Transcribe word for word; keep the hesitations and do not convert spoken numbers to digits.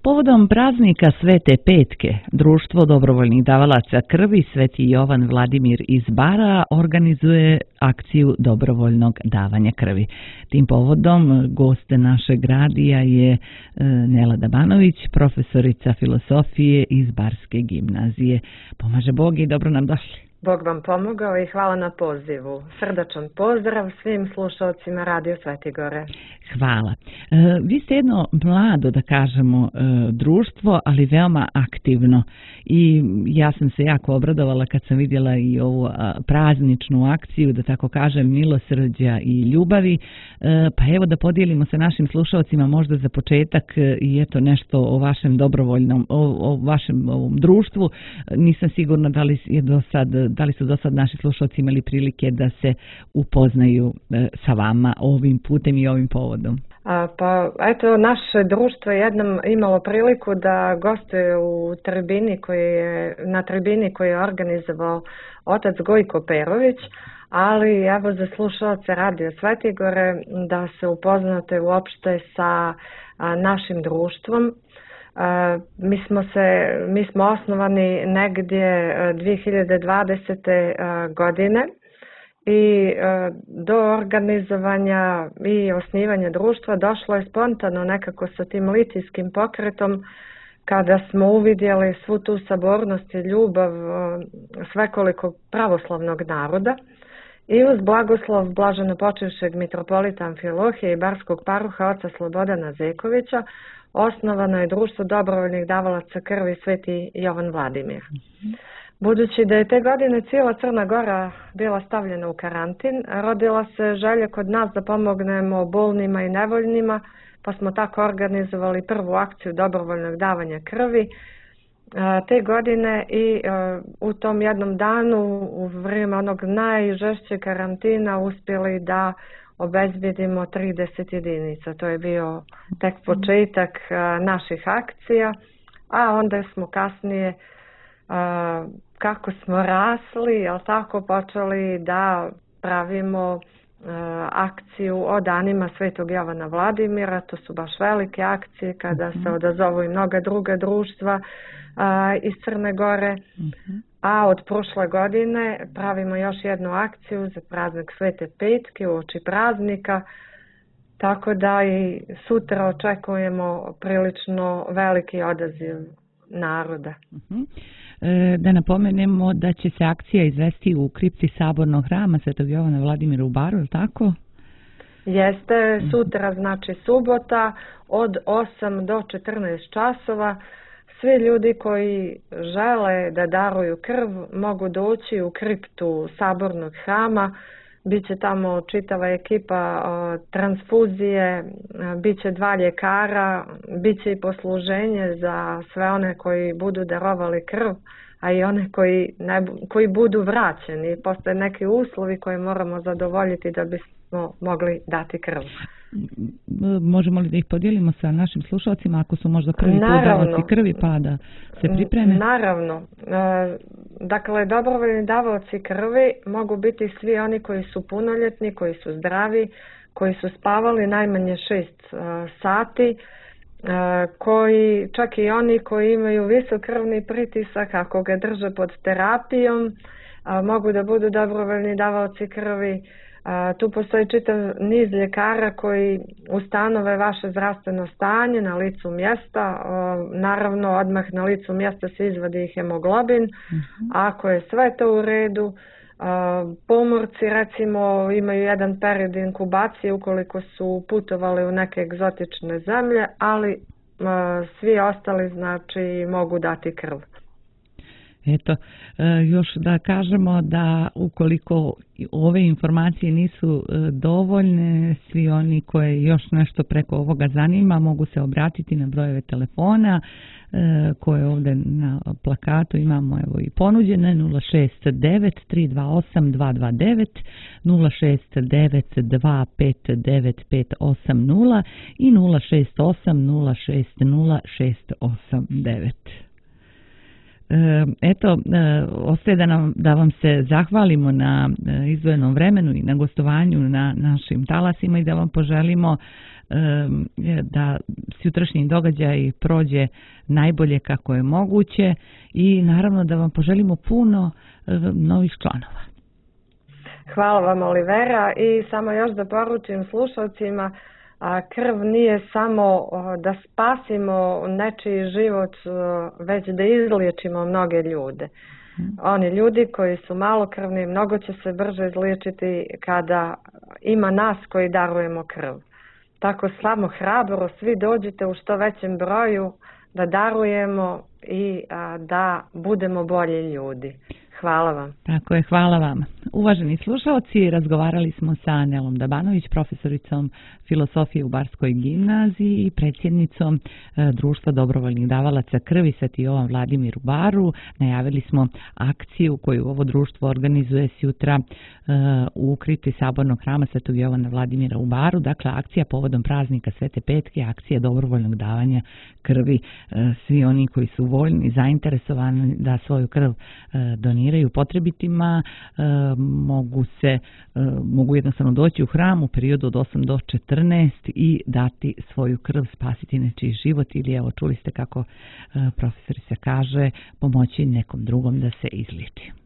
Povodom praznika Svete Petke, Društvo dobrovoljnih davalaca krvi Sveti Jovan Vladimir iz Bara organizuje akciju dobrovoljnog davanja krvi. Tim povodom gost našeg radija je Nelada Banović, profesorica filosofije iz Barske gimnazije. Pomaže Bog i dobro nam došli. Bog vam pomogao i hvala na pozivu. Srdačan pozdrav svim slušalcima Radio Svetigore. Hvala. E, vi ste jedno mlado, da kažemo, e, društvo, ali veoma aktivno. I ja sam se jako obradovala kad sam vidjela i ovu a, prazničnu akciju, da tako kažem, milosrđa i ljubavi. E, pa evo da podijelimo sa našim slušalcima možda za početak e, i eto nešto o vašem dobrovoljnom, o, o vašem ovom društvu. Nisam sigurna da li je do sad da li su do sad naši slušalci imali prilike da se upoznaju e, sa vama ovim putem i ovim povodom? A, pa eto, naše društvo je jednom imalo priliku da gostuje u tribini koji je, na tribini koju je organizovao otac Gojko Perović, ali evo za slušalce Radio Svetigore da se upoznate uopšte sa a, našim društvom. Uh, mi smo se mi smo osnovani negdje dvije hiljade dvadesete Uh, godine i uh, do organizovanja i osnivanja društva došlo je spontano nekako sa tim litijskim pokretom kada smo uvidjeli svu tu sabornost i ljubav uh, svekolikog pravoslavnog naroda i uz blagoslov blaženo počivšeg mitropolita Amfilohije i barskog paruha oca Slobodana Zekovića osnovano je društvo dobrovoljnih davalaca krvi Sveti Jovan Vladimir. Budući da je te godine cijela Crna Gora bila stavljena u karantin, rodila se želja kod nas da pomognemo bolnima i nevoljnima, pa smo tako organizovali prvu akciju dobrovoljnog davanja krvi te godine i u tom jednom danu, u vrijeme onog najžešćeg karantina, uspjeli da obezbjedimo trideset jedinica. To je bio tek početak uh, naših akcija, a onda smo kasnije, uh, kako smo rasli, jel tako, počeli da pravimo uh, akciju o danima Svetog Jovana Vladimira. To su baš velike akcije kada uh-huh. se odazovu i mnoga druga društva uh, iz Crne Gore. Uh-huh. A od prošle godine pravimo još jednu akciju za praznik Svete Petke uoči praznika, tako da i sutra očekujemo prilično veliki odaziv naroda. Uh-huh. E, da napomenemo da će se akcija izvesti u kripti Sabornog hrama Svetog Jovana Vladimira u Baru, je li tako? Jeste, sutra znači subota od osam do četrnaest časova. Svi ljudi koji žele da daruju krv mogu doći u kriptu Sabornog hrama. Biće tamo čitava ekipa o, transfuzije, biće dva ljekara, biće i posluženje za sve one koji budu darovali krv, a i one koji, ne, koji budu vraćeni. Postoje neki uslovi koje moramo zadovoljiti da bismo mogli dati krv. Možemo li da ih podijelimo sa našim slušalcima ako su možda prvi put davaoci krvi pa da se pripreme? Naravno. Dakle, dobrovoljni davaoci krvi mogu biti svi oni koji su punoljetni, koji su zdravi, koji su spavali najmanje šest sati, koji, čak i oni koji imaju visok krvni pritisak, ako ga drže pod terapijom, mogu da budu dobrovoljni davaoci krvi. Uh, tu postoji čitav niz ljekara koji ustanove vaše zdravstveno stanje na licu mjesta. Uh, naravno, odmah na licu mjesta se izvadi hemoglobin. Uh-huh. Ako je sve to u redu, uh, pomorci recimo imaju jedan period inkubacije ukoliko su putovali u neke egzotične zemlje, ali uh, svi ostali znači mogu dati krv. Eto, još da kažemo da ukoliko ove informacije nisu dovoljne, svi oni koje još nešto preko ovoga zanima mogu se obratiti na brojeve telefona koje ovdje na plakatu imamo evo i ponuđene nula šest devet tri dva osam dva dva devet, nula šest devet dva pet devet pet osam nula i nula šest osam nula šest nula šest osam devet. Eto, ostaje da, nam, da vam se zahvalimo na izdvojenom vremenu i na gostovanju na našim talasima i da vam poželimo da sutrašnji događaj prođe najbolje kako je moguće i naravno da vam poželimo puno novih članova. Hvala vam, Olivera, i samo još da poručim slušalcima, a krv nije samo da spasimo nečiji život, već da izliječimo mnoge ljude. Oni ljudi koji su malokrvni, mnogo će se brže izliječiti kada ima nas koji darujemo krv. Tako samo hrabro svi dođite u što većem broju da darujemo i a, da budemo bolji ljudi. Hvala vam. Tako je, hvala vam. Uvaženi slušalci, razgovarali smo sa Nelom Dabanović, profesoricom filosofije u Barskoj gimnaziji i predsjednicom e, Društva dobrovoljnih davalaca krvi Sveti Jovan Vladimir u Baru. Najavili smo akciju koju ovo društvo organizuje sjutra e, u kripti Sabornog hrama Svetog Jovana Vladimira u Baru. Dakle, akcija povodom praznika Svete Petke, akcija dobrovoljnog davanja krvi. E, svi oni koji su voljni, zainteresovani da svoju krv e, doniraju potrebitima, e, mogu se e, mogu jednostavno doći u hram u periodu od osam do četrnaest i dati svoju krv, spasiti nečiji život ili, evo, čuli ste kako e, profesorica kaže, pomoći nekom drugom da se izliječi.